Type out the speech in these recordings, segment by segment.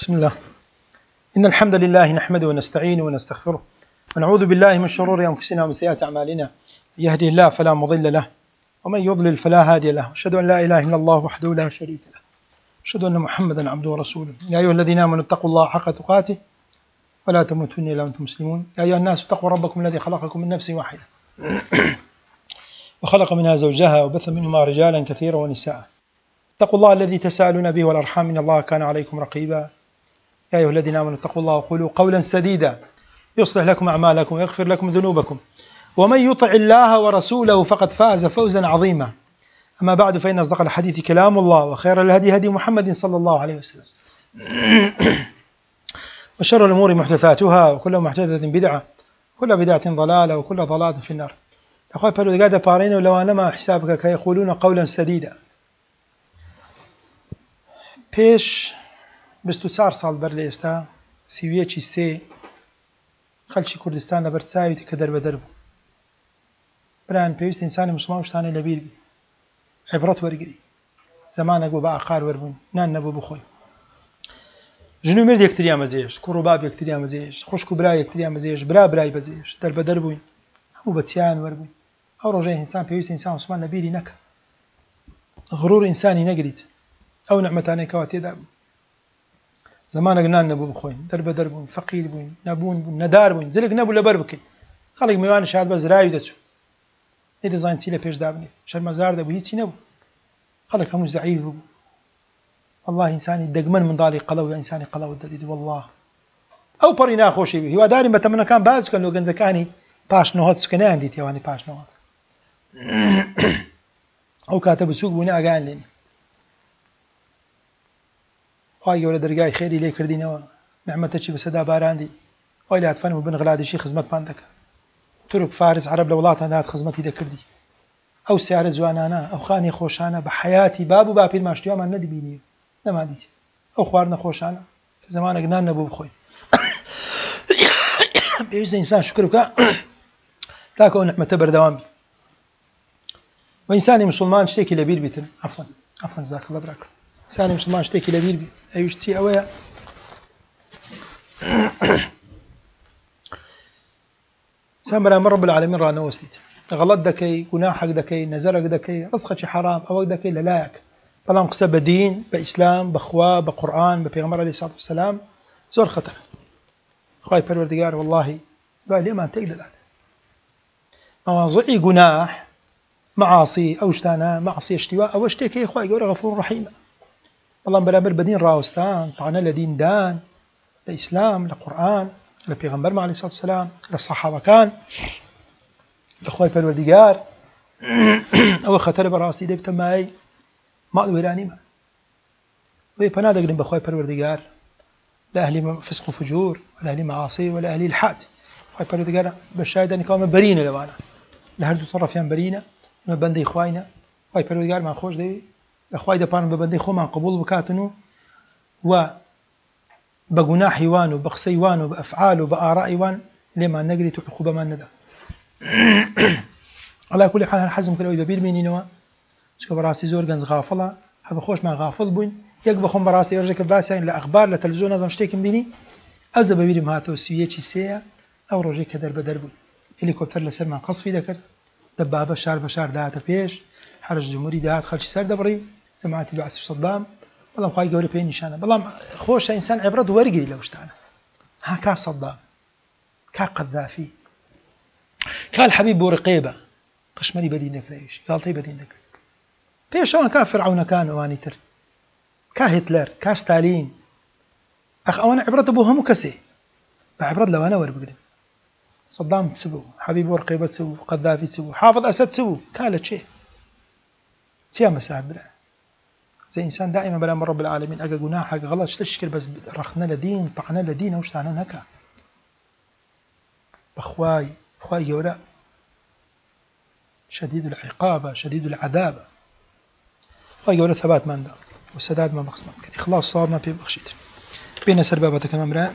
بسم الله. إن الحمد لله نحمده ونستعينه ونستغفره ونعوذ بالله من شرور أنفسنا ومن سيئات أعمالنا. يهده الله فلا مضل له ومن يضلل فلا هادي له. أشهد أن لا إله إلا الله وحده لا شريك له. أشهد أن محمدا عبده ورسوله. يا أيها الذين آمنوا اتقوا الله حق تقاته ولا تموتن إلا وأنتم مسلمون. يا أيها الناس اتقوا ربكم الذي خلقكم من نفس واحدة وخلق منها زوجها وبث منهما رجالا كثيرا ونساء. اتقوا الله الذي تساءلون به والأرحام إن الله كان عليكم رقيبا. يا أيها الذين آمنوا اتقوا الله وقولوا قولا سديدا يصلح لكم أعمالكم ويغفر لكم ذنوبكم ومن يطع الله ورسوله فقد فاز فوزا عظيما. أما بعد فإن أصدق الحديث كلام الله وخير الهدي هدي محمد صلى الله عليه وسلم وشر الأمور محدثاتها وكل محدثة بدعة وكل بدعة ضلالة وكل ضلالة في النار. أخوي بارودگار پارین و لوانما حسابك كيقولون قولا سديدا. پیش 24 سال بر لێستا سیویەکی سێ خەڵکی کوردستان لەبەر چاویتی کە دەربەدەر بوو. برایان پێویستە ئینسانی موسڵمان شتانەی لەبیر بی، عیبرەت وەرگری. زمانێک بوو بە ئاقار وەربوون، نان نەبوو بخۆین. ژن و مرد یەکتریان بەجێهێشت، کوڕ و باب یەکتریان بەجێهێشت، خوشک و برا یەکتریان بەجێهێشت، برا برای بەجێهێشت، دەربەدەر بووین، هەموو بەچیان وەربووین. ئەو ڕۆژەی ئینسان پێویستە ئینسان موسڵمان لەبیری نەکە، غرور ئینسانی نەگریت، ئەو نعمەتانەی کەوا تێدا بوو. زمانێک نان نەبوو بخۆین، دەربەدەر بووین، فەقیر بووین، نەبوون بوون، نەدار بووین، جلێک نەبوو لەبەر بکەین. خەڵک میوانی شاد بە زراوی دەچوو، نەیدەزانین چی لە پێشدا بنێ، شەرمەزار دەبوو، هیچی نەبوو. خەڵک هەموو زەعیف بوو. والله ئینسانی دەگمەن منداڵی قەڵەو ئینسانی قەڵەوت دەدیت. والله ئەو پەڕی ناخۆشی بوو. هیوادارین بە تەمەنەکان باز بکەن لەو گەنجەکانی پاش نەهەت چکەنیان دیت ئێوانی پاش نەهەت. ئەو کاتە بچووک بوون ئاگایان لێ نییە. خوای گەورە دەرگای خێری لێ کردینەوە، نعمەتێکی بەسەدا باراندی. وای لات فەرموو بن غلادیشی خزمەتمان دەکە. تورک فارس عەرەب لە وڵاتان داهات خزمەتی دەکردی. ئەو سیارە جوانانە، ئەو خانی خۆشانە بە حەیاتی باب و باپیر ماشتیوامان نەدیبینی، نەمادیتی. ئەو خواردنە خۆشانە کە زمانێک نان نەبوو بخۆین. پێویستە ئینسان شکر بکە تاکە ئەو نعمەتە بەردەوام بی. و ئینسانی موسڵمان شتێکی لەبیر بیتن. عەفوەن جزاکەڵڵا براکەم. ئینسانی موسڵمان شتێکی لەبیر بی. ئەویش چی؟ ئەوەیە ئینسان بەرامبەر ڕەب العالەمین ڕانەوەستیت، غەڵەت دەکەی، گوناحێک دەکەی، نەزەرێک دەکەی، ڕزقێکی حەرام ئەوەک دەکەی لەلایەک. بەڵام قسە بە دین، بە ئیسلام، بە خوا، بە قورئان، بە پێغەمبەر عەلەیهی سەڵات وەسەلام زۆر خەتەرە. خوای پەروەردگار واللهی دوای لێمان تێک دەدات. مەواضعی گوناح، مەعاسی، ئەو شتانە مەعسی اشتیوا، ئەوە شتێکی خوای گەورە غەفوور ڕەحیمە. بەڵام بەرامبەر بە دین ڕاوەستان، تاقانە لە دیندان، لە ئیسلام، لە قورئان، لە پێغەمبەرمان عەلەیهی سەڵات وەسەلام، لە سەحابەکان، لە خوای پەروەردگار، ئەوە خەتەرە بەڕاستی دەبێتە مای ماڵ وێرانیمان. وێ پەنا دەگرین بە خوای پەروەردگار لە ئەهلی فسق و فجور، لە ئەهلی مەعاسی و لە ئەهلی الحاد. خوای پەروەردگار بە شایدانی کەوامە بەرینە لەوانە، لە هەردوو تەڕەفیان بەرینە، ئەمە بەندەی خوایە. خوای پەروەردگارمان خۆش دەوێت لە خوای دەپارن بە بەندەی خۆمان قبوڵ بکاتن و بە گوناحی وان و بە قسەی وان و بە ئەفعال و بە ئاڕائی وان لێمان نەگریت و عقوبەمان نەدا. على كل حال حەزم کردەوەی بەبیر بێنینەوە، چکە بەڕاستی زۆر گەنج غافڵە، هەبە خۆشمان غافڵ بووین. یەک بەخۆم بەڕاستی ڕۆژێکە باسییان لە ئەخبار لە تەلەڤیزیۆن نەزانم شتێکم بینی، ئەوجە بەبیرم هاتەوە سویەکی سێیە. ئەو ڕۆژەی کە دەربەدەر بووین، هێلیکۆپتەر لەسەرمان قەسفی دەکرد، دەبابە شار بە شار داهاتە پێش، حرس جمهوری داهات خەڵکی سەر دەبڕی، جەماعەتی بەعسی و سەدام. بەڵام خوای گەورە پێی نیشانە. بەڵام خۆشە ئینسان عیبرەت وەرگری لەو شتانە. ها کا سەدام، کا قەذافی، کا الحەبیب بۆڕقێبە، قشمەری بەدین دەکرێش، گاڵتەی بەدین دەکرێت. پێشەوان کا فیرعەونەکان ئەوانی تر، کا هیتلەر، کا ستالین. ئەخ ئەوانە عیبرەتە بۆ هەموو کەسێ. بە عیبرەت لەوانە وەربگرن. سەدام چ بوو؟ حەبیب بۆڕقێبە چ بوو؟ قەذافی چ بوو؟ حافظ ئەسەد چ بوو؟ کا لە چێ؟ چیان مەساعد برا؟ زي إنسان دائما بلا رب العالمين أجا جناحك غلط تشكر بس رخنا لدين طعنا لدين وش تعنى نكا بخواي جوراء شديد العقابة شديد العذاب. خواي جوراء ثبات من دا والسداد ما مقصد ممكن إخلاص صارنا في بخشيت بين سربابتك ممرأ.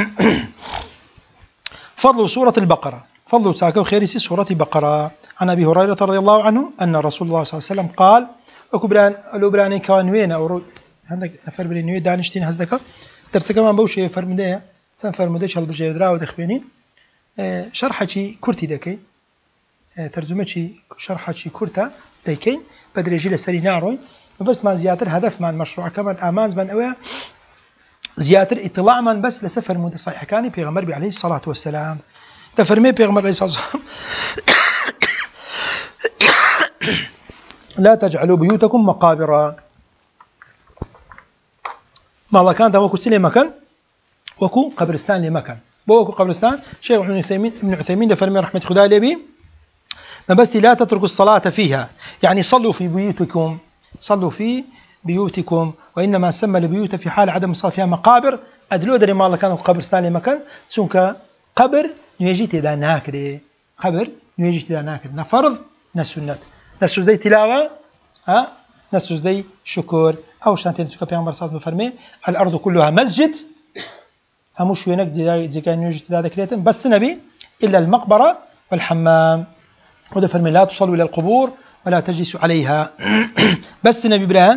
فضل سورة البقرة. فضل ساكو خيرسي سورة بقرة. عن أبي هريرة رضي الله عنه أن رسول الله صلى الله عليه وسلم قال وكبران الأبراني كان وين أو عندك نفر بين نوي دانشتين هزدك درس كمان بوشي فرمدية سن فرمديش هالبجير دراو دخبينين شرحتي كورتي دكي ترجمتي شرحتي كورتا دكين بدري جيل سري ناروي بس ما زياتر هدف مع المشروع كمان آمانز من أويا زياتر اطلاع من بس لسفر مدة صحيح كاني بيغمر عليه الصلاة والسلام تفرمي بيغمر عليه الصلاة والسلام لا تجعلوا بيوتكم مقابر ما الله كان وكو سلي مكان وكو قبرستان لمكان بوكو قبرستان شيخ ابن عثيمين تفرمي رحمة خدا لبي ما بس لا تتركوا الصلاة فيها يعني صلوا في بيوتكم صلوا في بيوتكم وإنما سمى البيوت في حال عدم الصلاة فيها مقابر أدلو دري ما الله كان قبرستان لمكان سونك قبر نيجيت إذا ناكري قبر نيجيت إذا ناكري نفرض نسنة نسو زي تلاوة نسو زي شكر أو شانتين سوكا بيغمبر صلى الله عليه وسلم الأرض كلها مسجد هموش وينك زي كان نيجيت إذا ذكريتن بس نبي إلا المقبرة والحمام وده فرمي لا تصلوا إلى القبور ولا تجلسوا عليها بس نبي برهان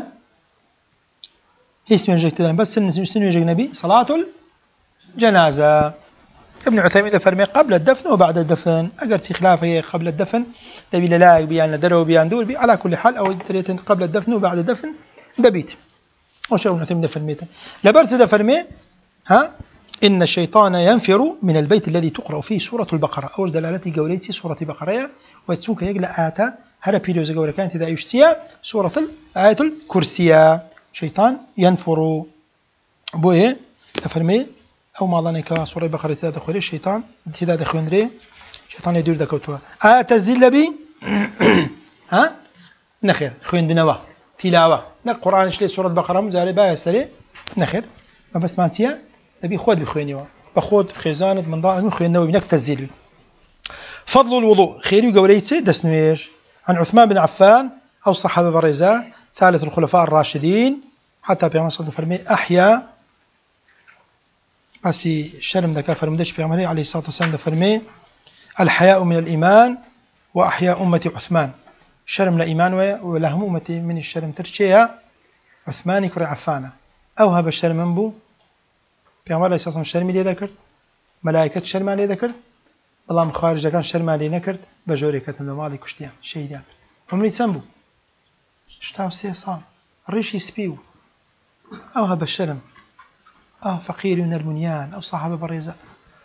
اسمه يجيك بس سنو يجيك نبي صلاة الجنازة ابن عثيمين ده فرمي قبل الدفن وبعد الدفن أقرتي خلافه قبل الدفن دبي لا بيان درو بيان دول بي على كل حال أو دريتن قبل الدفن وبعد الدفن دبيت وش ابن عثيمين ده فرميته لبرز ده فرمي إن الشيطان ينفر من البيت الذي تقرأ فيه سورة البقرة أول دلالتي قوليتي سورة بقرة وتسوك يقلأ آتا هذا بيدوز قولة كانت إذا يشتيا سورة الآية الكرسية شيطان ينفر بوه تفرمي أو ما الله نكا سورة بقرة تدا دخولي الشيطان تدا دخون ري شيطان يدور دكوتوا تزيل بي نخير خوين دنوا تلاوة القرآن شلي سورة بقرة مزاري باية سري نخير ما بس مانتيا نبي خود بخوينيوا بخود خزانة من ضاع من خوين نوي بنك تزيل فضل الوضوء خيري قوليتي دسنويش عن عثمان بن عفان أو الصحابة برزاء ثالث الخلفاء الراشدين حتى بيغمبر صلى الله عليه وسلم أحيا أسي شرم ذكر فرمدش بيغمبر عليه الصلاة والسلام فرمي الحياء من الإيمان وأحياء أمتي عثمان شرم لإيمان ولهم أمتي من الشرم ترشيها عثمان كري عفانة أو هذا الشرم منبو بيغمبر عليه الصلاة والسلام شرمي لي ذكر ملائكة شرم عليه ذكر الله خارج كان شرم عليه نكرت بجوري كتن مالي كشتيان شهيدان عمري تسمبو شتاو سيصان الريش يسبيو أو هذا الشرم أو فقير من البنيان أو صاحب بريزة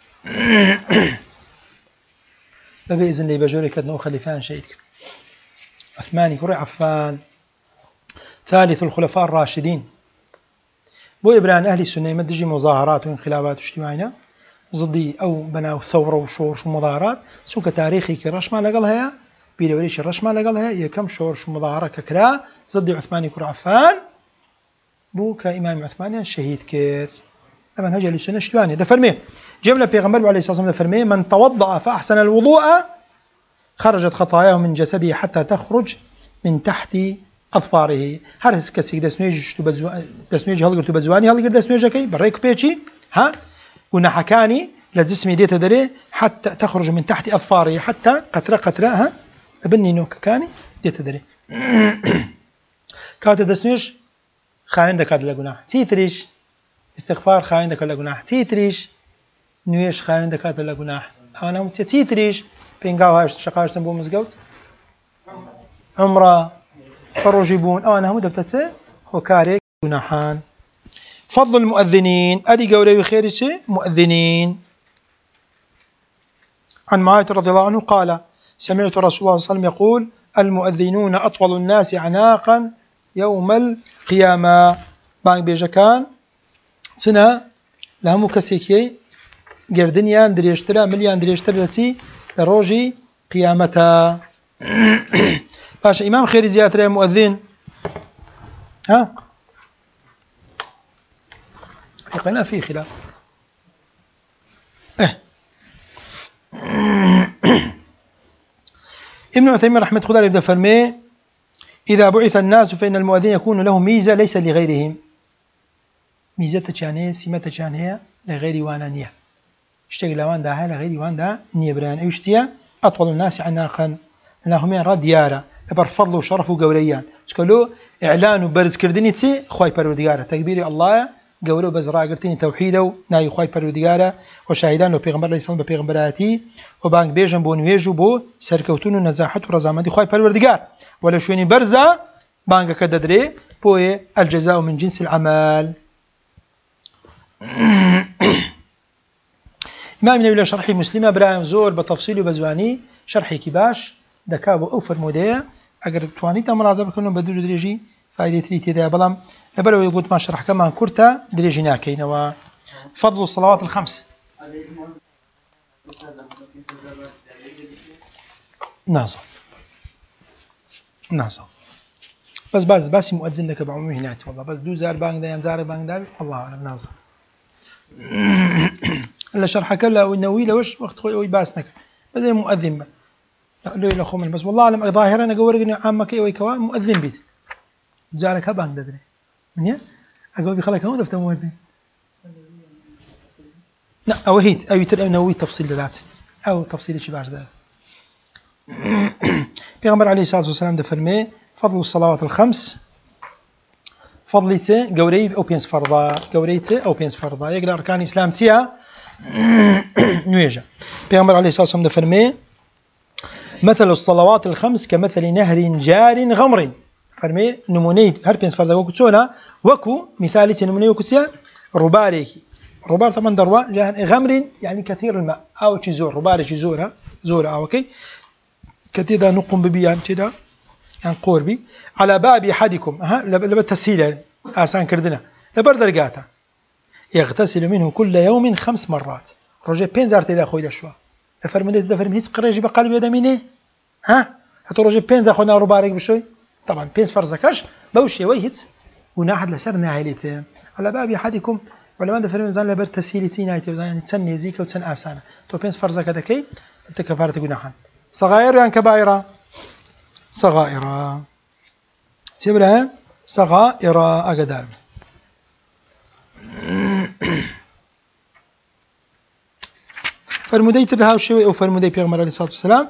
فبإذن لي بجوري كتن خليفان شهيدك عثماني كري عفان ثالث الخلفاء الراشدين بو إبران أهل السنة مدجي مظاهرات وانقلابات اجتماعية ضدي أو بناو ثورة وشورش ومظاهرات سوك تاريخي كرش ما لقلها بيلوريش الرش ما لقلها يكم شورش ومظاهرة ككرا ضدي عثماني كر عفان بو كإمام عثماني شهيد كير أما هجا للسنة اشتواني ده فرمي جملة بيغمبر عليه الصلاة والسلام ده فرمي من توضأ فأحسن الوضوء خرجت خطاياه من جسده حتى تخرج من تحت أظفاره هرس كسيك دسنويج هلقر تبزواني هلقر دسنويج كي بريك بيتشي قلنا حكاني لجسمي ديت دري حتى تخرج من تحت أظفاره حتى قطرة أبني نوك كاني ديت دري كات دسنويج خاين دكاد لجناح تيتريش استغفار خاين دكاد لجناح تيتريش نويش خاين دكاد لجناح أنا تيتريش بينقاو هاش شقاش تنبو مزجوت عمرة فروجيبون أو أنا هم دبتسه هو كاري جناحان فضل المؤذنين أدي قولي خيري مؤذنين عن معاذ رضي الله عنه قال سمعت رسول الله صلى الله عليه وسلم يقول المؤذنون أطول الناس عناقا يوم القيامة بانك بيجكان سنة لهم كسيكي قردنيان دريشترا مليان دريشترا لتي لروجي قيامتا باش إمام خيري زيادة مؤذن يقولنا في خلاف ابن عثيمين رحمة الله يبدأ فرمي إذا بعث الناس فإن المؤذن يكون له ميزة ليس لغيرهم ميزة تجانية سمة تجانية لغير وانانية اشتغل لوان داها لغير وان دا نيبران ايشتيا أطول الناس عناقا لهم رديارة لبر فضل وشرف وقوريان تقولوا إعلان وبرز كردني تي خوي باروديارة تكبير الله قولوا بزراقرتين توحيده ناي خواي پروردگاره وشاهدان وبيغمبر عليه الصلاة والسلام ببيغمبراتي وبانك بيجن بو نويجو بو سركوتون ونزاحة ورزامدي خواي پروردگار ولا شويني برزا بانك كددري بوي الجزاء من جنس العمل. إمام نووي شرحي مسلمة براهم زور بتفصيل وبزواني شرحي كباش دكابو أو فرمودية أجر توانيت مراجعة بكونوا بدون دريجي فائدة تريتي ده بلام لبرو يقول ما شرح كمان كرتا دريجينا كينوا فضل الصلوات الخمس. ناصر بس مؤذن لك بعمومه هناك والله بس دو زار بانك ده ينزار بانك ده الله أعلم ناصر. إلا شرح كلا والنووي لوش وقت خوي باسنك بس مؤذن بقى لا لا خو بس والله أعلم ظاهرا أنا قورقني عامك أي كوان مؤذن بيت جارك هبانك ده من أقول بخلك هون دفتر مؤذن لا أو هيت أو يتر نووي تفصيل ذات أو تفصيل شيء بعد ذات. پیغمبر عليه الصلاة والسلام ده فرمي فضل الصلوات الخمس فضلته قوري أو بينس فرضا قوريته أو بينس فرضا يقدر أركان الإسلام سيا نويجا. پیغمبر عليه الصلاة والسلام ده فرمي مثل الصلوات الخمس كمثل نهر جار غمر فرمي نموني هر بينس فرضا وكو تسونا وكو مثالي نموني وكو سيا رباريكي ربار طبعا دروا جاهن غمر يعني كثير الماء أو تزور رباري تزورها زورها أو كي كتيدا نقوم ببيان كذا يعني قربي على باب أحدكم لبا تسهيل آسان كردنا لبردرقاتا يغتسل منه كل يوم 5 مرات رجع بينزار تدا خويدا شوا فرمدت دا فرم هيك قريجي بقلب يدا مينه حتى رجع بينزا خونا ربارك بشوي طبعا بينز فرزكاش بوشي ويهت وناحد لسرنا عائلته على باب أحدكم ولا ما فرم زان لبر تسهيلتي نايته يعني تسني زيك وتسن آسانه تو بينز فرزك دكي انت كفارة جناحا صغائر يعني كبائر صغائر سيبرها صغائر أقدار. فرمودي ترها وشوي أو فرمودي بيغمر عليه الصلاة والسلام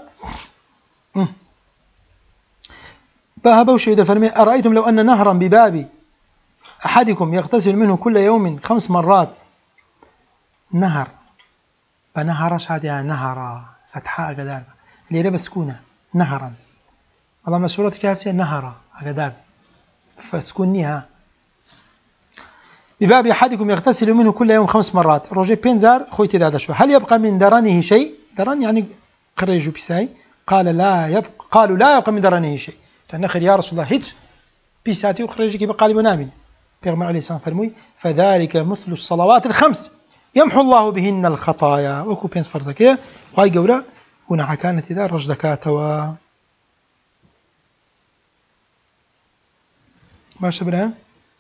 بهبوا شيء ده فرمي أرأيتم لو أن نهرا بباب أحدكم يغتسل منه كل يوم 5 مرات نهر فنهر شاد يعني نهر فتحاء أقدار اللي ربا سكونة نهرا اللهم سورة كهف نهر أقدار فسكونيها بباب أحدكم يغتسل منه كل يوم 5 مرات روجي بينزار خويتي دادا شو هل يبقى من درنه شيء درن يعني قريجو بيساي قالوا لا يبقى من درنه شيء تنخر يا رسول الله هيت بيساتي وخريجك يبقى لي منامين بيغمر عليه السلام فرموي فذلك مثل الصلوات الخمس يمحو الله بهن الخطايا وكو بينس فرزكيه وهاي قوله هنا كانت إذا رجدكاتوا ما شبرها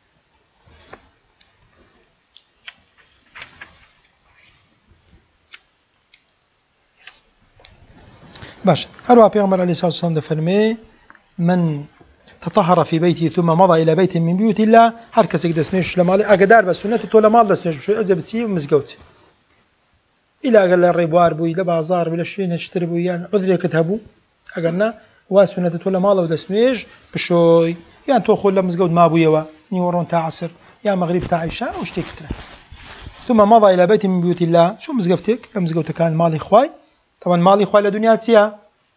باش هروا بيغمر عليه الصلاة والسلام فرمي من تطهر في بيته ثم مضى إلى بيت من بيوت الله هر كسك دسميش لمالي أقدار بس سنة تولا مال دسميش بشوي أزبتسي ومزقوت إلى أقل الريبوار بوي لبازار ولا شيء نشتري بوي يعني عذري كتهبو أقلنا واسنة تولا مال ودسميش بشوي يعني توخل لمزقوت ما بويوا نيورون تاع عصر يا مغرب تاع عشاء وش تكتره ثم مضى إلى بيت من بيوت الله شو مزقفتك لمزقوت كان مالي إخواي طبعا مالي إخواي لدنيا تسيا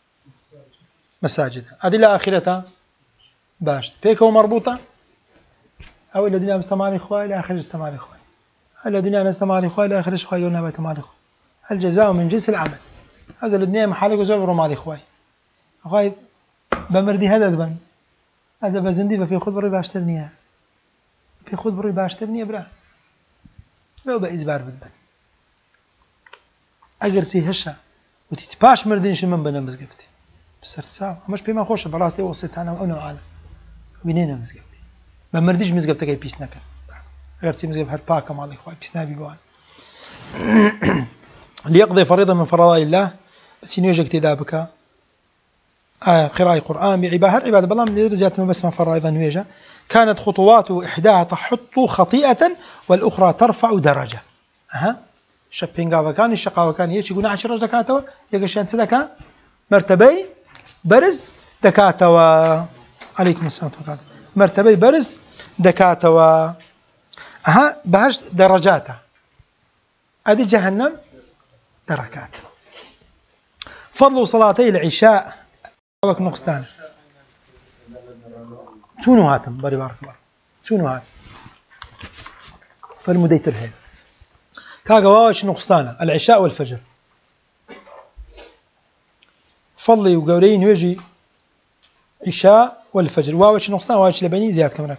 مساجد هذه لا آخرتها باش بيكو مربوطة أو إلى دنيا مستمالي إخواي لا آخر استمالي إخواي إلى دنيا نستمالي إخواي لا آخر إخواي يونا بيت مالي إخواي الجزاء من جنس العمل هذا الدنيا محلك وزور مالي إخواي إخواي بمردي هذا دبن هذا بزندي في خود بري باشترنيها في خود بري باشترنيها برا لو بإزبار بدبن أجر سي هشة وتتباش مردينش من بنا مزقفتي بسرت ساعة مش بما خوش براسي وصيت أنا وأنا وعلا بيننا مزقفتي بمرديش مزقفتك أي بيسنا كان أجر سي مزقف هالباكة مع الإخوة بيسنا بيبوان ليقضي فريضة من فرائض الله بس ينوجك تدابك قراءة قرآن بعبادة بالله من درجات ما بس من فرائض نويجة كانت خطواته إحداها تحط خطيئة والأخرى ترفع درجة شبينغا وكان الشقا وكان يقولون 10 دكاتوا يقشان صدقة مرتبي برز دكاتوا عليكم السلام عليكم مرتبي برز دكاتوا أها بهشت درجاته، هذه جهنم دركات. فضل صلاتي العشاء وك نقصتان شنو هاتم باري بارك الله شنو هات فالمديتر هي كاغواش نقصتان العشاء والفجر فضلي وقولين يجي عشاء والفجر واوش نقصتان واوش لبني زياد كمرك.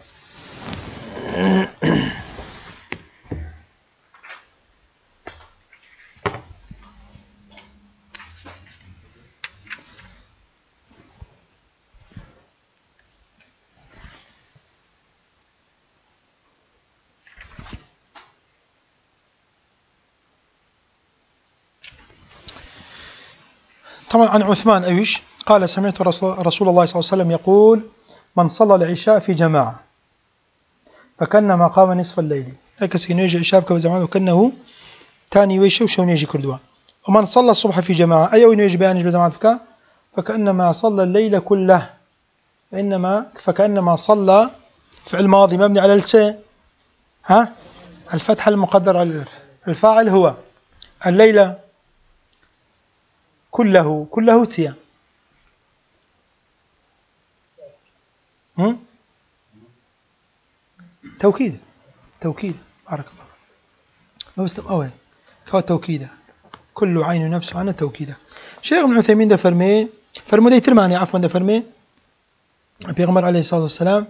طبعا عن عثمان أيش قال سمعت رسول الله صلى الله عليه وسلم يقول من صلى العشاء في جماعة فكأنما قام نصف الليل هكذا يجي عشاء بجماعة وكأنه تاني ويشو شو يجي كردوا. ومن صلى الصبح في جماعة أي وين يجي بيان بجماعة فكأنما صلى الليل كله فكأنما صلى فعل ماضي مبني على السين الفتح المقدر على الفاعل هو الليل كله تيا توكيد بارك الله ما بستم أوي كوا توكيده كل عين نفس عن توكيده. شيخ ابن عثيمين ده فرمي ترماني عفوا ده فرمي بيغمر عليه الصلاة والسلام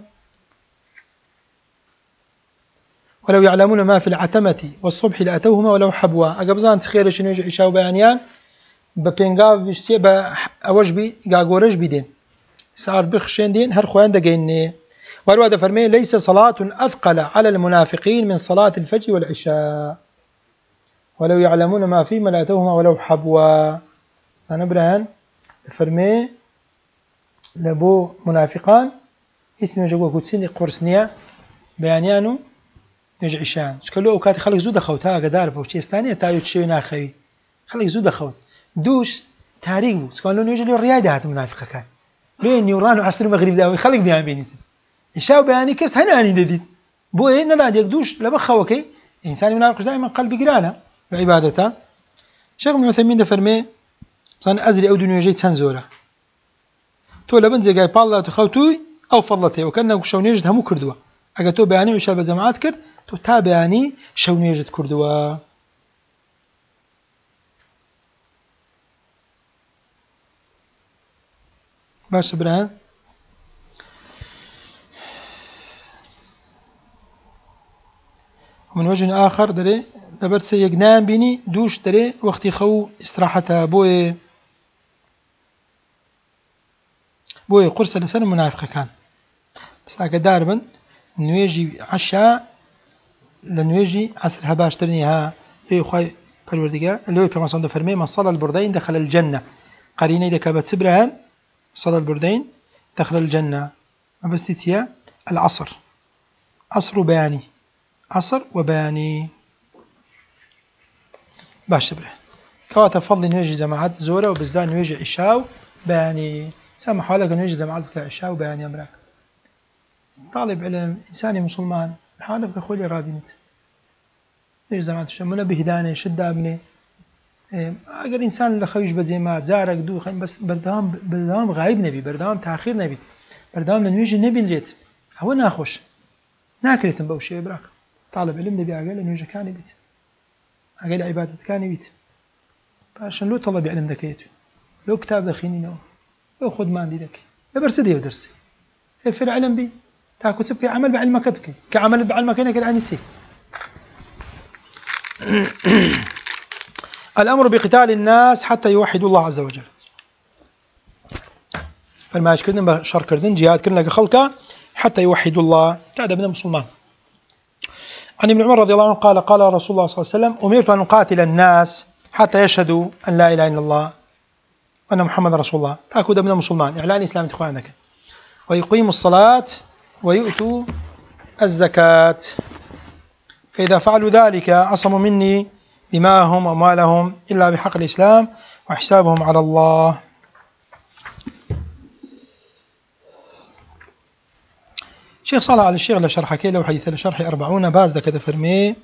ولو يعلمون ما في العتمة والصبح لأتوهما ولو حبوا أقبزان تخير شنو يجي عشاء وبيانيان ببينغاف بيشتي بأوجبي قاقورج بيدين صار بخشين دين هر خوان دقيني. وروى ده فرمي ليس صلاة أثقل على المنافقين من صلاة الفجر والعشاء ولو يعلمون ما فيما لأتوهما ولو حبوا. سنبرهن فرمي لبو منافقان اسمه جوا كوتسيني قرصنيا بيانيانو يجي عشان شكلو أوقات خلق زود خوتها قدار بوشي استانية تايو تشيو ناخوي خلق زود خوت دوش تاريخ بو سكان لون يجي له الرياده هات منافقه كان لين يورانو عصر المغرب داوي خلق بيان بينيت يشاو بياني كس هناني دديد بو ايه ندا يقدوش لما خوكي انسان منافق دائما قلب قرانا بعبادته. شيخ ابن عثيمين ده فرمي صان ازري او دنيا جيت سنزوره تو لبنزي جاي بالله تخوتوي او فضلته وكانه شون يجد همو كردوا اجا بياني وشاب جماعات كر تو تابعني شون يجد كردوا. باش برهان ومن وجه آخر دري دبرت سيقنام بيني دوش دري وقتي خو استراحتها بوي قرصة لسنة منافقة كان بس أكا داربا نويجي عشاء لنويجي عسر هباش ترنيها خواي بالوردقاء اللي هو كما صندى فرمي من صلى البردين دخل الجنة قريني إذا كابت سبرهان صلى البردين دخل الجنة. ما بس تتيا العصر عصر وبياني عصر وبياني باش تبره كواتا فضل نويجي جماعات زورة وبالذات نويجي عشاء بياني سامحوا لك نويجي جماعات عشاء وبياني أمرك طالب علم إنساني مسلمان حالك أخوي رابينت نويجي جماعات عشاء منبه داني شد ابني اگر انسان لخویش بزیمات زارك دو خیم بس بردام غایب نبی بردام تأخیر نبی بردام لنویجی نبینرید هو ناخوش ناكريتم بوشي براك طالب علم نبي أقل نويجي كان بيت أقل عبادة كان بيت فعشان لو طلب علم دكيتو لو كتاب دخيني نو لو خد ما عندي دك برسدي ودرسي في العلم بي تاكو تبكي عمل بعلمك تبكي كعمل بعلمك هنا كده سي. الأمر بقتال الناس حتى يوحدوا الله عز وجل فالماش كردن بشر كردن جهاد كردن لك خلقه حتى يوحدوا الله تعد من المسلمان. عن ابن عمر رضي الله عنه قال قال رسول الله صلى الله عليه وسلم أمرت أن أقاتل الناس حتى يشهدوا أن لا إله إلا الله وأن محمد رسول الله تأكد من المسلمان إعلان إسلام إخوانك ويقيموا الصلاة ويؤتوا الزكاة فإذا فعلوا ذلك عصموا مني دماءهم وأموالهم إلا بحق الإسلام وحسابهم على الله. شيخ صالح على الشيخ لشرح كي لو حديث لشرح 40 باز ده كده فرمي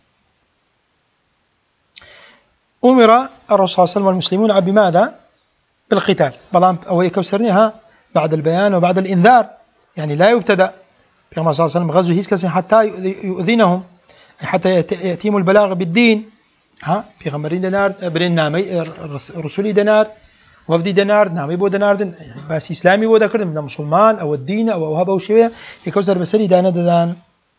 أمر الرسول صلى الله عليه وسلم والمسلمون بماذا؟ بالقتال بلام أو يكوسرنيها بعد البيان وبعد الإنذار يعني لا يبتدأ في صلى الله عليه وسلم غزو هيسكس حتى يؤذنهم حتى يأتيهم البلاغ بالدين ها في غمرين دينار برين نامي رسولي دينار وفدي دينار نامي بو دينار بس إسلامي بو ذكر من مسلمان أو الدين أو هذا أو شيء يكوسر بسري دان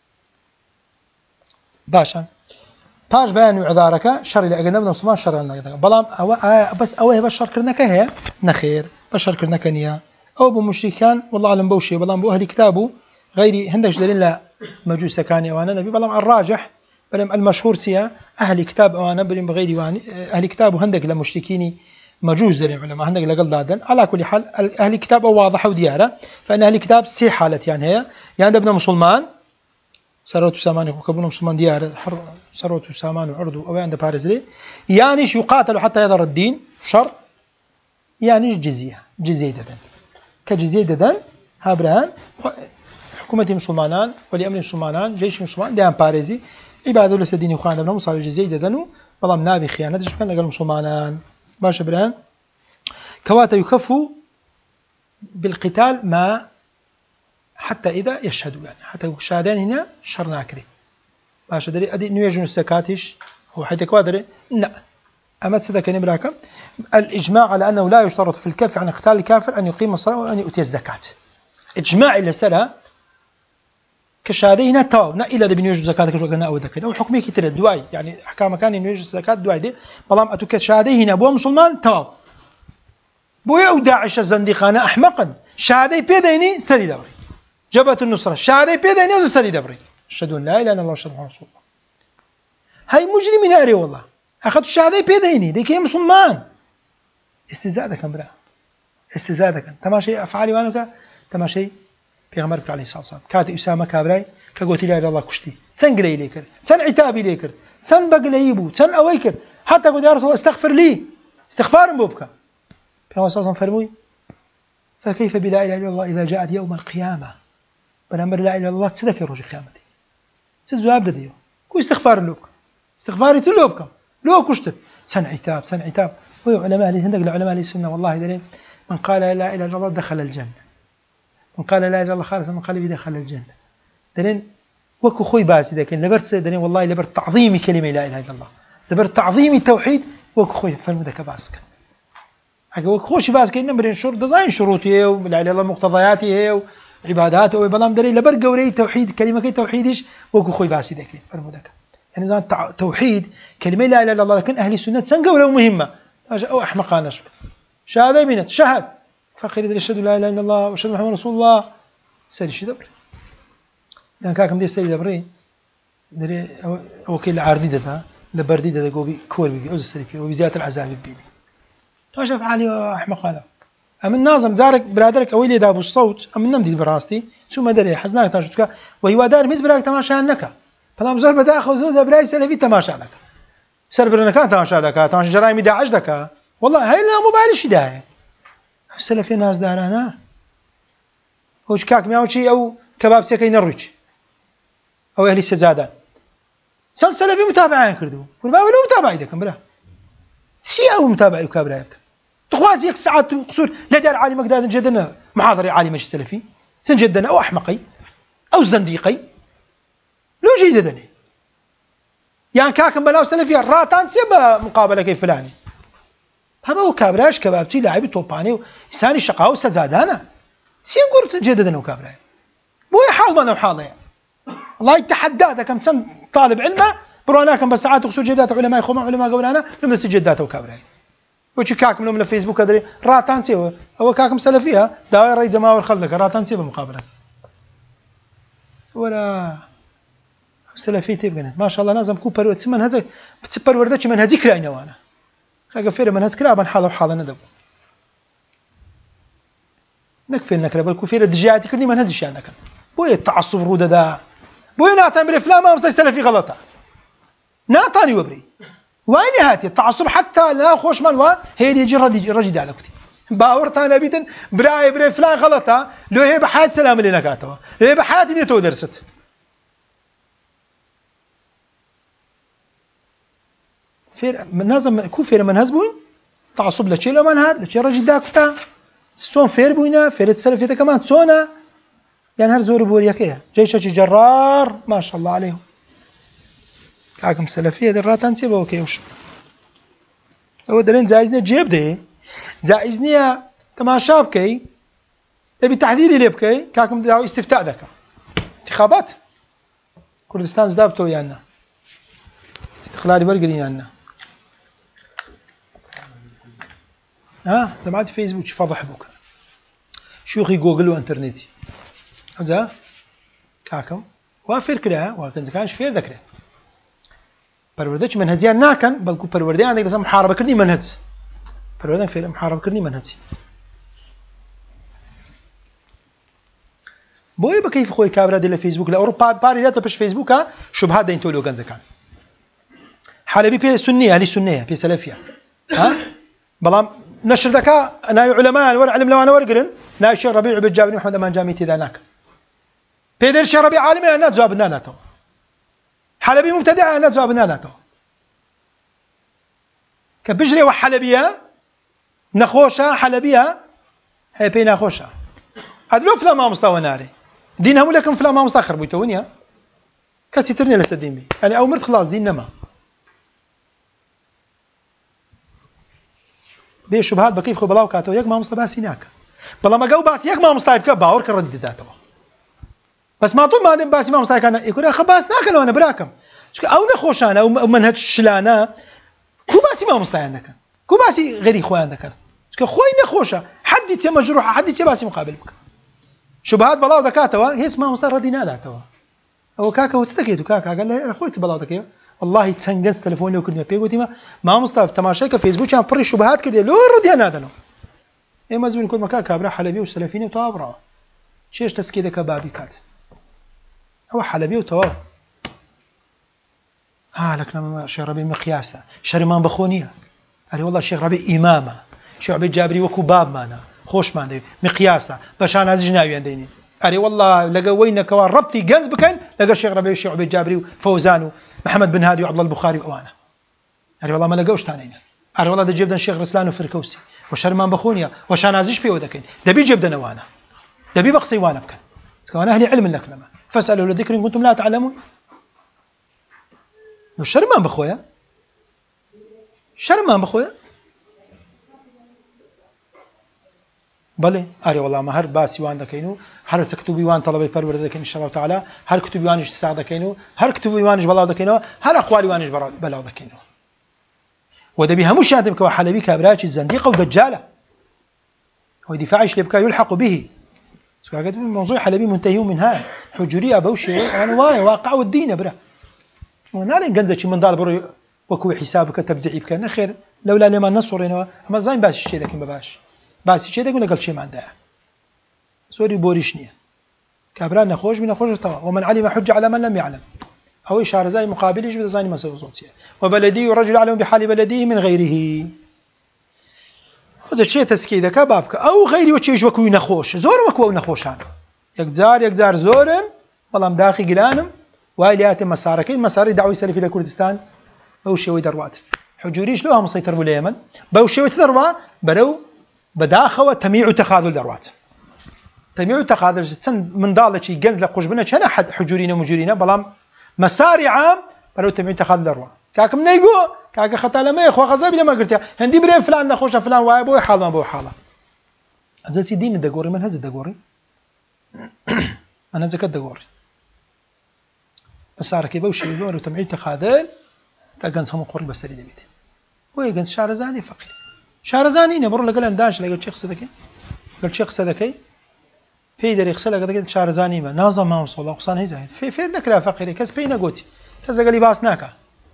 باشا باش بيان عذارك شر اللي أجنبنا مسلمان شر لنا بلام أو بس أو هي بشر كرناك هي نخير بشر كرناك نيا أو بمشركان والله أعلم بوشي بلام بو أهل كتابه غيري هندش دليل لا مجوس كان وانا نبي بلام الراجح بلام المشهور سيا أهل كتاب وانا بلام بغيري واني أهل كتاب وهندك لمشركيني مجوز دليل علماء هندك لقل دادن على كل حال أهل كتاب أو واضح وديارة فإن أهل كتاب سي حالة يعني هي يعني ابن مسلمان سروت سامان وكبون مسلمان ديار سروت سامان وعرضوا أو عند بارزري يعني يقاتلوا حتى يظهر الدين شر يعني جزية ددن كجزية ددن هابرهان حكومة مسلمان ولأمر مسلمان جيش مسلمان ديان بارزي عبادة لسدين يخان دبنا مصار الجزية ددنو والله منابي خيانة دشكن لقى المسلمان باش برهان كواتا يكفوا بالقتال ما حتى إذا يشهدوا يعني حتى شهادين هنا شر ناكري باش دري أدي نيجون السكاتش هو حتى كوادري لا أما تصدق نبراكم الإجماع على أنه لا يشترط في الكف عن قتال الكافر أن يقيم الصلاة وأن يؤتي الزكاة إجماع إلى سنة كشهادين تاو نا إلا ذا بنيجوا زكاة كشوا قلنا أو ذكر أو حكمي كتير دواي يعني أحكام كان ينيجوا الزكاة دواي دي بلام أتوك شهادين هنا بوا مسلمان تاو بويا أو داعش الزنديقانة أحمقا شهادي بيديني سري دوري جبهة النصرة شهادي بيديني وسري دوري أشهدون لا إله إلا الله وأشهد محمد رسول الله هاي مجرمين أري والله أخذت الشهادي بيديني دي كي مسلمان استزادك أمرا استزادك تماشي أفعالي وانك تماشي پیغمبر عليه الصلاة والسلام كات أسامة كابراي كقولت لا إله إلا الله كشتي تنقلي ليكر تن عتابي ليكر تن بقليبو تن أويكر حتى قلت يا رسول الله استغفر لي استغفار بوبك پیغمبر صلى الله عليه وسلم فرموي فكيف بلا إله إلا الله إذا جاءت يوم القيامة بنامر لا إله إلا الله تصدق يا رجل قيامتي سجواب دديو كو استغفار لوبك استغفاري تلوبك لو كشت سن عتاب وعلماء أهل هندق العلماء أهل السنة والله دليل من قال لا إله إلا الله دخل الجنة من قال لا إله إلا الله خالصا من قلبه دخل الجنة دلين وكو خوي باسي لكن لبرت دلين والله لبرت تعظيمي كلمة لا إله إلا الله لبرت تعظيمي التوحيد وكو خوي فرمودك باسك أجا وكو خوش باسك إنما برين شروط دزاين شروطي ولا إله إلا الله مقتضياته وعباداته وبلام دلين لبر قوري توحيد كلمة كي توحيدش وكو خوي باسي لكن فرمودك يعني زان توحيد كلمة لا إله إلا الله لكن أهل السنة سنقولوا مهمة أو أحمقان أشبه شهادة بينت شهد فقير إذا أشهد لا إله إلا الله وأشهد محمد رسول الله سالي شي دبر يعني كاكم دي سالي دبري دري أو كيل عاردي ده دبردي ده جوبي كور بيجي أوز سالي فيه وبزيادة العذاب بيني تشوف علي أحمق هذا أما الناظم زارك برادرك أولي دابو الصوت أما النمدي براستي شو ما دري حزناك تاشوفك وهو دار ميز براك تماشى عنك فلام زار بدأ أخذ زوز براي سلفي تماشى لك سربرنا كان تماشى لك تماشى جرائم داعش لك والله هاي لا مبالغ داعي السلفي ناس دارانا وش كاك مياو شيء أو كباب سكين نرويج أو أهل السجادة سن سلفي متابعين كردو والباب لو متابعي دكم بلا شيء أو متابعي وكابراك تخوات يك ساعات قصور لا دار عالم مقداد جدنا محاضرة عالم السلفي سن جدنا أو أحمقي أو زنديقي لو جيدني يعني كاكم بلاو سلفي الراتان سيبا مقابلة كيف فلاني هذا هو كابراش كبابتي لاعبي توباني إنسان الشقاء وسزادانا سينقول جددنا وكابراي مو يحاول ما نحاله يعني. الله يتحدى هذا كم سن طالب علمه بروناكم بساعات وقصور جدات علماء خما علماء قبلنا لما سجداته وكابراي وش كاكم لهم الفيسبوك أدري راتان سيبا هو كاكم سلفيها داير رئيس جماعة خلدك راتان سيبا مقابلة ولا سلفي تبغى ما شاء الله نازم كوبر وتسمن هذا بتسبر وردتش من هذيك لا وانا خاقفير من هذا كلام حاله وحاله ندب نكفي انك لبل كفير الدجاجات كل من هذا الشيء عندك بوي التعصب روده ده بوي نعتم بالافلام ما سلفي غلطه نعطاني وبري وين هاتي التعصب حتى لا خوش من هي دي جرد رجد على كتي باورتان بيتن براي فلان غلطه لو هي بحياه سلام اللي نكاتوا لو هي بحياه نيتو درست فير من نظم كو فير من هزبون تعصب لشي لو من هاد لشي رجل داكتا سون فير بوينا فيرت سلفيته كمان سونا يعني هر زور بوريكيه جيش جرار ما شاء الله عليهم كاكم سلفيه دراتان سيبه اوكي وش هو درين جايزني جيب ده جايزني تماشا بكي تبي تحذيري لي بكي كاكم داو استفتاء ذاك انتخابات كردستان زدابتو يانا استقلالي برقرين يانا جماعة فيسبوك فضح بك شيوخي جوجل وانترنتي هذا كاكم وافر كده ولكن كانش فير ذكره پروردهش منهجيان ناكن بلکو پروردهان عندك لسه محاربه كردني منهج پروردهان فعل محاربه كردني منهج بوي بكيف خوي كابرا ديال فيسبوك لاوروبا باري داتا باش فيسبوك شبهات دين تولو كان زكان حلبي بي سنيه علي سنيه بي سلفيه بلام نشر ذكاء انا علماء ور علم لو انا ورقرن نا الشيخ ربيع بن جابر محمد امان جامعتي ذاك بيدر الشيخ ربيع عالمي انا جوابنا ناتو حلبي مبتدع انا جوابنا ناتو كبجري وحلبيه نخوشه حلبيه هي بين نخوشه ادلو فلا ما مستوى ناري دينها ولكن فلا ما مستاخر بيتونيا كاسي ترني لسدين بي يعني او مرت خلاص دين نما بي شبهات بكيف خو بلاو كاتو ياك ما مستباسي ناك بلا ما جو باس ياك ما مستايب كباور كرد ذاته بس ما طول ما دام باسي ما مستايب كان يكون خباس ناك لو انا براكم او نخوشانه او منهج شلانه كو باسي ما مستايب ناك كو باسي غير اخوان ذاك خوي نخوشه حد تي مجروحه حد تي باسي مقابل بك شبهات بلاو ذكاتوا هي اسمها مصر دينا ذاتوا هو كاكا وتستكيتو كاكا قال لي اخوي بلاو ذكيه والله تسنجس تليفوني وكلمه بيقولتي ما مصطفى تماشيك فيسبوك كان فري شبهات كده لو ردي انا هذا اي مازون كل مكان كابرا حلبي وسلفيني وطابرا شيش تسكيده كبابي كات هو حلبي وطاب لك لما شيخ ربيع مقياسه شرمان بخونيه قال والله الشيخ ربيع امامه شيخ ربيع جابري وكو باب مانا خوش ماندي مقياسه باش انا جناوي عندي اري والله لقوينا كوان ربطي جنز بكن لقى الشيخ ربيع والشيخ عبيد جابري وفوزان محمد بن هادي وعبد الله البخاري وانا اري والله ما لقوش ثانيين اري والله جبنا الشيخ رسلان وفركوسي وشرمان بخونيا وشانازيش فيه ودكن دبي جبدنا وانا دبي بقصي وانا بكن كمان اهل علم لك لما فاسالوا لذكر ان كنتم لا تعلمون شرمان بخويا شرمان بخويا بله اري والله ما هر باسي وان دكينو هر كتبي وان طلبي پرورده دكين ان شاء الله تعالى هر كتبي وانش تساعد دكينو هر كتبي وانش بلاو دكينو هر اقوالي وانش بلاو دكينو ودبي همش شادم كوا حلبي كابراش الزنديقه ودجاله هو دفاعش لبكا يلحق به قاعد موضوع حلبي منتهي منها حجوريه بوشي انا واقع والدين برا وانا قنزه من دار برو وكو حسابك تبدعي بك خير لولا لما نصرنا ما زين باش الشيء ذاك ما باش باسی چه دەگونا گەل چێماندایە زۆری بۆریش نییە کابرا نەخۆش بی نەخۆشتەوە ومن علم حج على من لم يعلم ئەوەی شارەزای مقابلیش بدەزانی مەسەلە زۆر چییە وبلدي رجل يعلم بحال بلده من غيره خۆ چێ تەسکیی دەکا با بکە ئەو غەیری وەچێش وەکوی نەخۆش زۆر وەکو ئەو نەخۆشان یەکجار زۆرن بەڵام داخی گرانم وای لاتێ مەسارەکەی مەساری داوای سەلفی لە کوردستان بەو شێوەی دەڕوات حجوریش لۆ هەموو سەیتر بوو لە یەمەن بەو شێوەی دەڕوا بەرەو بداخەوە تەمیع و تەخاذل دەڕوات تەمیع و تەخاذل چەند منداڵێکی گەنج لە قوشبنە چەنە حد حجورینە مجورینە بەڵام مەساری عام بەرەو تەمیع و تەخاذل دەڕوا کاکم نەیگۆ کاکە خەتا لەمەیە خوا غەزابی لەمە گرتیا هەندی برێن فلان نەخۆشە فلان وایە بۆی حاڵمان بۆ حاڵە ئەجەسی دینت دەگۆڕی من هەزت دەگۆڕی من هەزەکەت دەگۆڕی مەسارەکەی بەو شێوەیە بەرەو تەمیع و تەخاذل تا گەنج هەموو قوڕی بەسەری دەبێت وەی گەنج شارەزانی فەقیر شارەزانی نە بڕۆ لەگەڵ ئەنداش لەگەڵ چی قسە دەکەی لەگەڵ چی قسە دەکەی پێی دەری قسە لەگەڵ دەکەیت شارەزانیمە نازانم مامۆستا وەڵڵا قسان هەی زاهێت فێر نەکرا فەقیرێ کەس پێی نەگوتی کەس لەگەڵی باس ناکە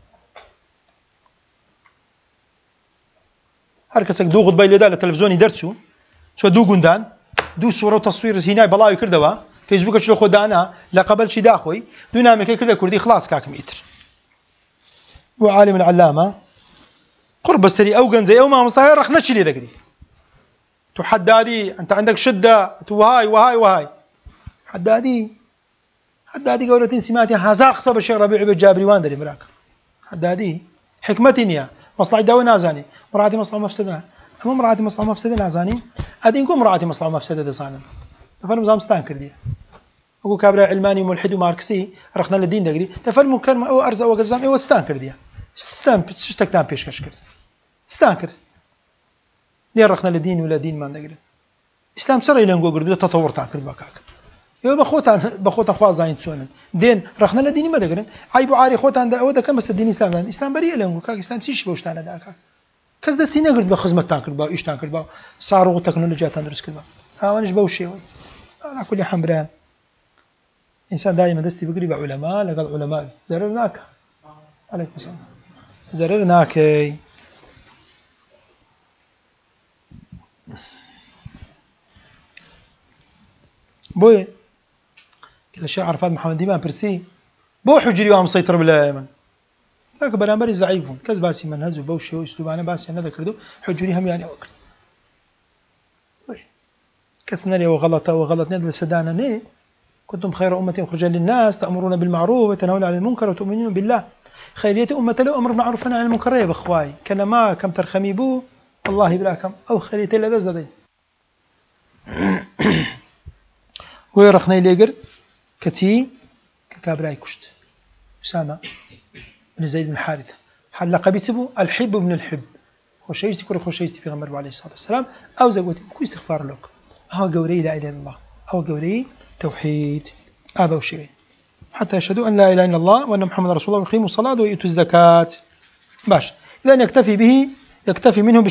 هەر کەسێک دوو غوتبەی لێدا لە تەلەڤیزۆنی دەرچوو چوە دوو گوندان دوو سوورە و تەسویر هینای بەڵاوی کردەوە فەیسبووکەش لە خۆ دانا لە قەبەلشی داخۆی دوو نامەکەی کردە کوردی خلاص کاکم ئیتر بۆ عالم العلامە قڕ بەسەری ئەو گەنجەی ئەو مامۆستایە ڕەخنەچی لێ دەگری حدادي أنت عندك شدة وهاي وهاي وهاي حدادي قولتين سماتي هزار خصب الشيخ ربيع بالجابري واندري مراك حدادي حكمتي يا مصلحة داوي نازاني مراتي مصلحة مفسدة أما مراتي مصلحة مفسدة نازاني أدين كم مراتي مصلحة مفسدة دسانا تفهم زام ستان كردي أقول كابرا علماني ملحد وماركسي رخنا للدين دقري تفهم كلمة أو أرز أو قزام أو ستان كردي ستان شتكتان بيش كشكر ستان كرد دير رخنا للدين ولا دين ما دقري إسلام سر إلى نقول قرد تطور تاكل بكاك يو بخوتان خوا زاين تسونن دين رخنا للدين ما دقرن عيب عاري خوتان دا ودا كم بس الدين إسلام بريء إلى نقول كاك إسلام تيش بوشتان دا كاك كز دستي نقرد بخدمة تاكل با إيش تاكل با صاروا تكنولوجيا تندرس كل با هاونش بوشي وي على كل حمران إنسان دائما دستي بقري بعلماء لقال علماء زررناك عليكم السلام زررناك بوي كل شيء عرفات محمد ديمان برسي بو حجري وام مسيطر بلا يمن لكن برامبري ضعيفون كز باسي منهج وبوشي واسلوب انا باسي انا ذكرته حجري هم يعني اوكل كسنا لي وغلط ندل سدانا ني كنتم خير أمة أخرجا للناس تأمرون بالمعروف وتنهون عن المنكر وتؤمنون بالله خيرية أمة لو أمر بالمعروف ونهى عن المنكر يا بخواي كان ما كم ترخمي بو والله بلا كم أو خيرية لا دزدي ويرخنا ليقر كتي ككابراي كشت أسامة بن زيد بن حارثة حل قبيسبو الحب بن الحب خوشيتي كل خوشيتي في غمر عليه الصلاة والسلام أو زوجتي كل استغفار لك هو قوري لا إله إلا الله أو قوري توحيد هذا هو شيء حتى يشهدوا أن لا إله إلا الله وأن محمد رسول الله ويقيموا الصلاة ويؤتوا الزكاة باش إذن يكتفي منه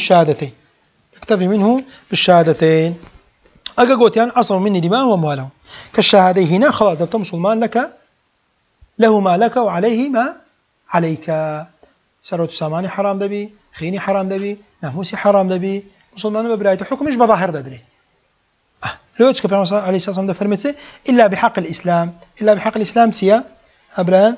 بالشهادتين أقاقوتيان عصموا مني دماء وأموالهم كالشهادين هنا خلاص دبت مسلمان لك له ما لك وعليه ما عليك سروت ساماني حرام دبي خيني حرام دبي ناموسي حرام دبي مسلمان ببرايته حكم مش بظاهر ددري لو تشكب عليه الصلاة والسلام فرمتسي إلا بحق الإسلام تيا أبران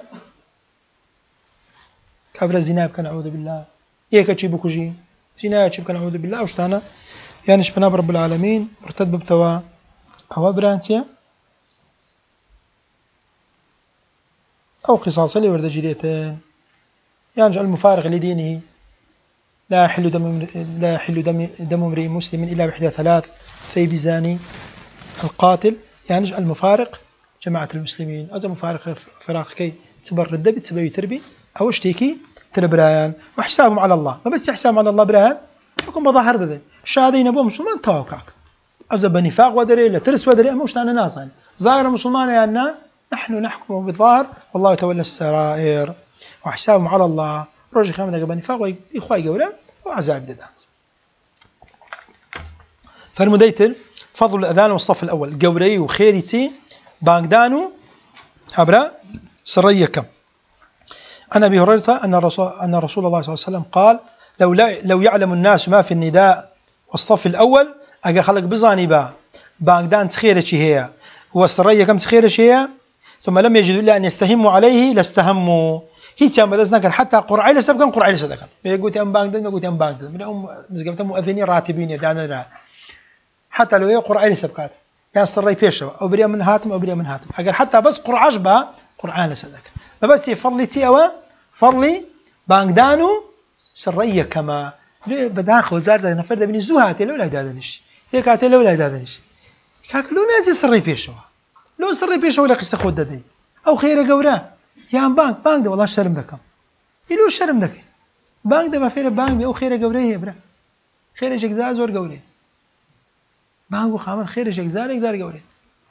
كابرا زنا بك نعوذ بالله إيه كتشيبو كوجي زنا كتشيبك نعوذ بالله وشتانا يعني شبنا برب العالمين ارتد ببتوا أو أبران تيا أو قصاص لي ورد جريتين يعني المفارق لدينه لا يحل دم امرئ مسلم إلا بإحدى ثلاث ثيب زاني القاتل يعني المفارق جماعة المسلمين هذا مفارق فراق كي تبر الدب تسبوي تربي أو اشتيكي تربرايان وحسابهم على الله ما بس حسابهم على الله برايان حكم بظاهر ذا الشهادين أبو مسلمان توقعك أذا بنفاق ودري لا ترس ودري أما وش أنا ناس ظاهر مسلمان يعني نحن نحكم بالظاهر والله يتولى السرائر وحسابهم على الله رجل خامد قبل نفاق وإخوائي قولا وعذاب ددا فالمديتل فضل الأذان والصف الأول قوري وخيرتي باندانو عبر سريكم عن أبي هريرة أن رسول الله صلى الله عليه وسلم قال لو يعلم الناس ما في النداء والصف الأول أجا خلق بزاني باندان تخيرتي هي وسريكم تخيرتي هي ثم لم يجدوا إلا أن يستهموا عليه لاستهموا هي تام بدزنا حتى قرعي لسه كان قرعي لسه كان يقول تام باندان يقول تام باندان من مزقبتهم مؤذنين راتبين يدانا حتى لو يقرأ أي سبكات كان سري بيشوا أو بريا من هاتم أجر حتى بس قرعش با قرآن لسدك ما بس يفضلي تيوا فضلي باندانو سرية كما بداخل زار زي نفرد بني زوهاتي لو لا دادنش هيك هاتي لو لا دادنش كاك لو نازل سري بيشوا لو سري بيشوا ولا قصة خود ددي أو خير جورا يا بانك ده والله شرم دكم يلو شرم دك بانك ده ما فيه بانك أو خير جورا هي برا خير جزاز ور جورا بانقو خامن خير جزار قولي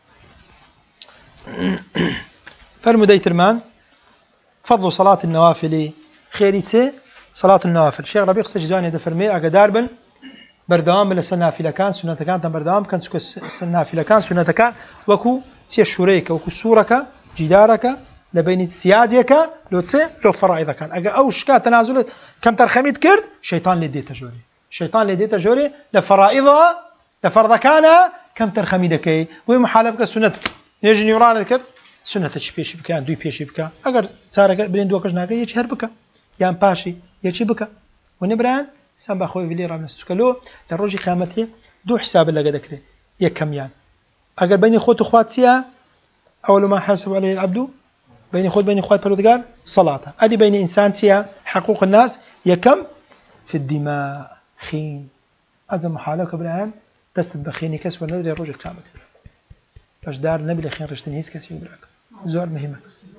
فالمديترمان فضل صلاة النوافل خيريته صلاة النوافل شيخ ربيع سجدان يد فرمي أقدار بن بردوام بلا سنافلة كان سنة كان بردوام كان سنافلة كان سنة كان وكو تي الشريك وكو سورك جدارك لبين سيادك لو تسي لو فرائض كان أجا أوش كان تنازلت كم ترخميت كرد شيطان لديته جوري لفرائضها لفرض كان كم ترخمي دكي ومحالفك سنة يجي نيران ذكر سنة تشبيش بك دوي بيش بك أجر صار بين دوكش ناقة يجهر بك يام باشي يجي بك ونبران سام بأخوي في لي رامس سكلو للرجل قامته دو حساب اللي قد ذكره يكم يعني أجر بين خوت أخواتيا أول ما حاسب عليه العبد بين خوت بين أخوات برودجار صلاته أدي بين إنسان سيا حقوق الناس يكم في الدماء خين هذا محاله كبرهان تستد بخيني كسب النذر الرجل قامته باش دار نبي لخين رشتن هيس كسي براك زور مهمة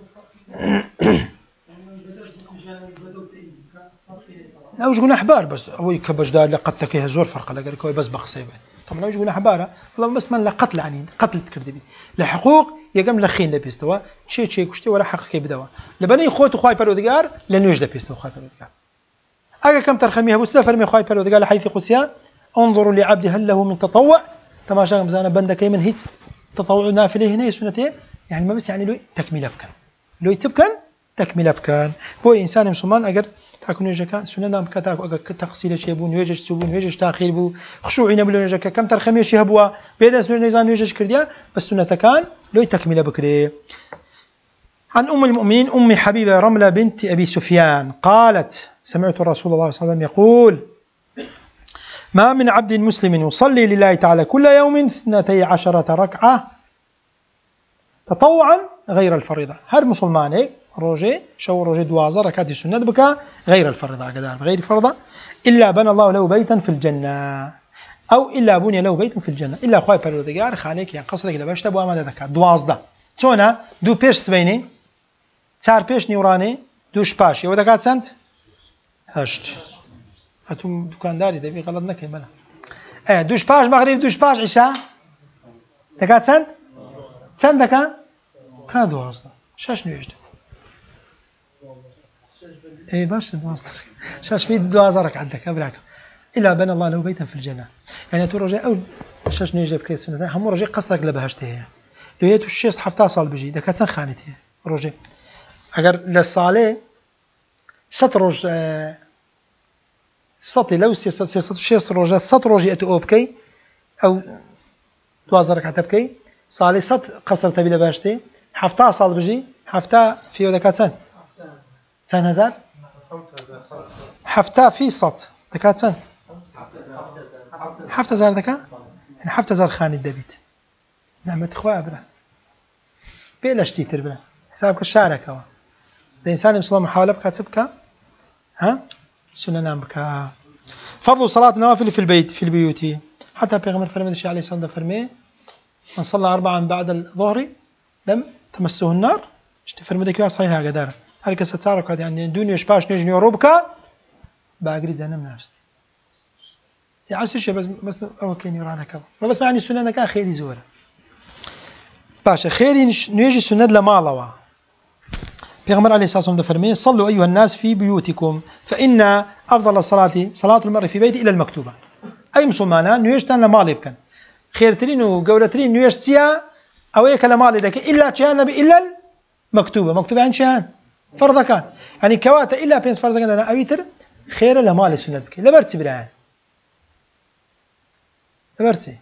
لا وش قلنا أحبار بس أوي كبش دار لقتك هي زور فرق لقى كوي بس بقصيبه طبعا وش قلنا أحبارة والله بس من لقتل عني قتل تكردبي لحقوق يقام لخين لبيستوا شيء كشتي ولا حق كي بدوا لبني خوت خواي برودجار لأنه يجد بيستوا خواي برودجار أجا كم ترخميها بوسلا فرمي خواي برودجار حيث قصيا انظروا لعبد هل له من تطوع تماشى مزانا بندك من هيت تطوع نافله هنا سنته يعني ما بس يعني لو تكمل بكان لو يتبكن تكمل بكان هو إنسان مسلمان أجر تاكل نجكا سنة نام كتاك أجر تقصير شيء بون يجش سبون يجش تأخير بو خشوعنا بلون نجكا كم ترخمي شيء هبوا بيدرس لون نيزان يجش كرديا بس سنة كان لو تكمل بكري عن أم المؤمنين أم حبيبة رملة بنت أبي سفيان قالت سمعت الرسول الله صلى الله عليه وسلم يقول ما من عبد مسلم يصلي لله تعالى كل يوم 12 ركعة تطوعا غير الفريضة هر مسلمان روجي شو روجي دوازة ركعات السنة بكى غير الفريضة غير الفريضة إلا بنى الله له بيتا في الجنة أو إلا بني له بيت في الجنة إلا خواي پروردگار خانك يعني قصرك لباشت بو آماده دكات دوازده چونه دو پیش سبینی چار پیش نیورانی دوش پاش یو دکات چند هشت هاتون دکانداری دبی غلط نکنی ملا دوش پاش مغرب دوش پاش عشاء دکات چند دکا کا دوازده شش نویجده اي باش دوازده شش في دوازده ركعه عندك ابراك إلا بنى الله له بيتا في الجنة يعني ترجع أو شاش نيجي بكي سنة هم رجع قصدك لبهشته هي لو هي تشيس حفتها صال بيجي دكاتن خانته رجع أجر للصالة سترج سطي لو سياسة شيس رجع سترجع أتوبكي أو توازرك عتبكي صالة سط قصر تبي لبهشته حفتها صال بيجي حفتها في دكاتن سنة هزار حفتها في سط دكاتن حفت زار دكا يعني حفت زار خان الدبيت نعمة إخوة أبرا بيلاش تيتر بلا حسابك الشارك هو الإنسان مسلم محاولة بكاتبك ها سنة بك فضل صلاة النوافل في البيت في البيوت حتى بيغمر فرمي الشيء عليه الصلاة فرمي من صلى 4 بعد الظهر لم تمسه النار اشتفرمي دك صحيحة قدار هل كستارك يعني دنيا شباش نجني وروبك باقري زنم نفسي عسى شيء بس أو كين يرانا كذا ما بس معني السنة كان خيري زورة باشا خيري نيجي السنة لما لوا بيغمر عليه الصلاة والسلام فرمي صلوا أيها الناس في بيوتكم فإن أفضل الصلاة صلاة المرء في بيته إلى المكتوبة أي مسلمان نيجتان لما لبكن خير ترين وجورة ترين نيجتيا أو أي كلام ذاك إلا شان نبي إلا مكتوبة عن شان فرض كان يعني كواتا إلا بينس فرض كان أنا أبيتر خير لما للسنة بك لبرت بران برسي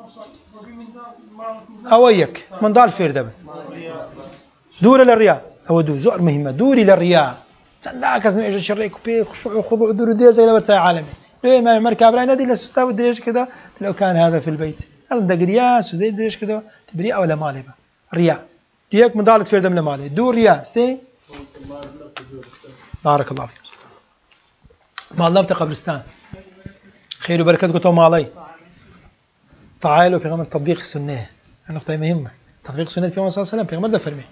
أويك من ضال فير دب دور للرياء هو دو زور مهمة دوري للرياء صدقك أزمي إيش شريك بيك خشوع خضوع دور دير زي لبرت عالمي ليه ما مركب لا نادي لسستاو دريش كذا لو كان هذا في البيت هذا دق رياس وزي دريش كذا تبريء ولا مالي رياء ديك من ضال فير دم لمالي دور رياء سي بارك الله فيك ما الله بتقبلستان خير وبركة كتو مالي تعالوا في غمر تطبيق السنة نقطة مهمة تطبيق السنة في صلى الله عليه وسلم في غمر ده فرمي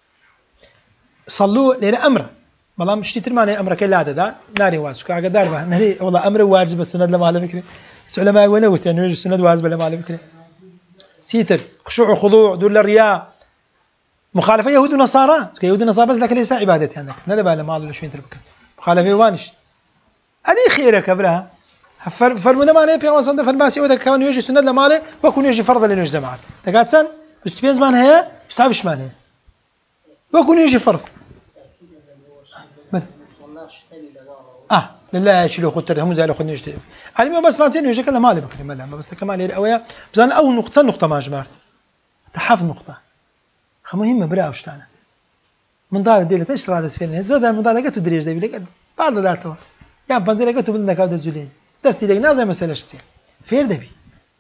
صلوا لنا أمر والله مش ترماني أمر كلا ده ناري واجب كأقدر به ناري والله أمر واجب السنة لما على فكرة علماء ونوت يعني السنة واجب لما على فكرة سيتر خشوع وخضوع دول الرياء مخالفة يهود ونصارى يهود ونصارى بس لكن ليس عبادة عندك ندب على مال ولا شوين تربك مخالفة وانش هذه خيرك قبلها فالمدام أنا في أوصل ده فالباسي وده كمان يجي سنة لماله وكون يجي فرض لين يجي جماعات تقعد سن بس تبين زمان هي استعبش مانه وكون يجي فرض لله يشيلوا خطر هم زي لو خدنا يجتهد علمي بس ما تين يجي كلام ماله بكري ماله بس كمان الأويا بزان أول نقطة ما جماعة تحاف نقطة مهمة برا وشتانا من دار ديلة إيش راد سفينة زود من دار لقيت تدريج ده بيلك بعض ذاته يعني بنزل قلت بدك هذا الزلين دستي لك نازل مسألة شتي فير دبي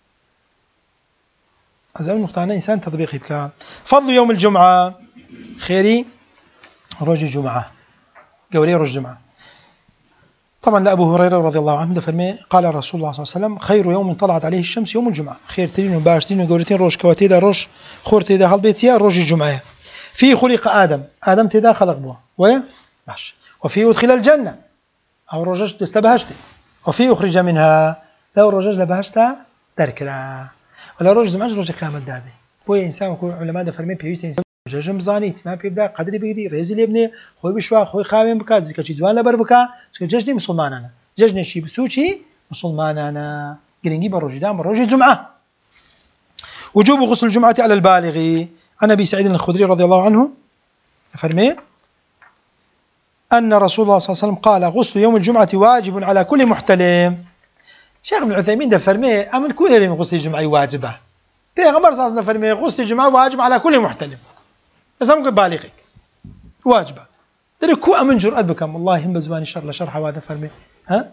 هذا المقتنع إنسان تطبيقي بك فضل يوم الجمعة خيري رجل الجمعة قولي رجل الجمعة طبعا لأبو هريرة رضي الله عنه فرمي قال رسول الله صلى الله عليه وسلم خير يوم طلعت عليه الشمس يوم الجمعة خير ترين وباشتين وقولتين روش كواتيدا روش خور تيدا هالبيتيا رجل الجمعة فيه خلق آدم تيدا خلق بوه ويا باش وفيه أدخل الجنة أو رجج تستبهشت وفيه أخرج منها لو رجج لبهشتا تركلا ولا رجج معج رجج قيامة دادي هو إنسان وكل علماء ده فرمي بيويست إنسان رجج مزانيت ما بيبدأ قدري بيجري رزق ابني خوي بشوا خوي خاوين بكا زي كشي جوان لبر بكا ججني مسلمان أنا ججني شي بسوشي مسلمان أنا قرنجي برجدان برجج الجمعة وجوب غسل الجمعة على البالغ عن أبي سعيد الخدري رضي الله عنه فرمي أن رسول الله صلى الله عليه وسلم قال غسل يوم الجمعة واجب على كل محتلم شيخ ابن عثيمين ده فرمي أمن كل من غسل الجمعة واجبة بيغمبر صلى الله عليه وسلم فرمي غسل الجمعة واجب على كل محتلم بس أمك بالغك واجبة ده كو أمن جرأت بكم والله هم بزواني شر شرح هذا فرمي ها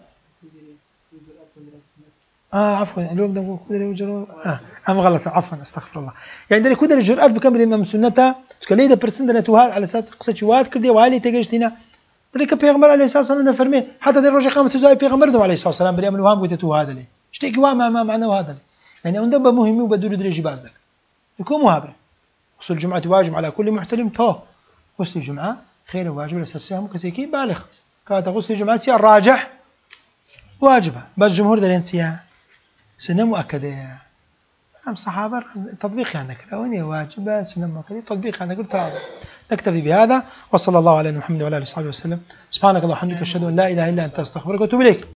عفوا اليوم ده كودري وجرو أم غلط عفوا استغفر الله يعني ده كودري جرأت بكم من سنته تكلي ده برسن ده توهال على سات قصة شوات كردي وعلي تجشتنا ذلك بيغمر عليه الصلاة والسلام فرمي حتى ذي الرجل قامت تزاي بيغمر عليه الصلاة والسلام بريء من وهم قلت هذا لي اشتكي ما معناه هذا يعني عندما مهم وبدور درجة بازدك يكون مهابر غسل الجمعة واجب على كل محتلم غسل الجمعة خير واجب لسرسهم كسيكي بالغ كانت غسل الجمعة سيا الراجح واجبة بس جمهور ذلين سيا سنة مؤكدة أم صحابة تطبيق عندك لوني واجبة سنة مؤكدة تطبيق عندك قلت هذا نكتفي بهذا وصلى الله على محمد وعلى آله وصحبه وسلم سبحانك اللهم وبحمدك أشهد أن لا إله إلا أنت أستغفرك وأتوب إليك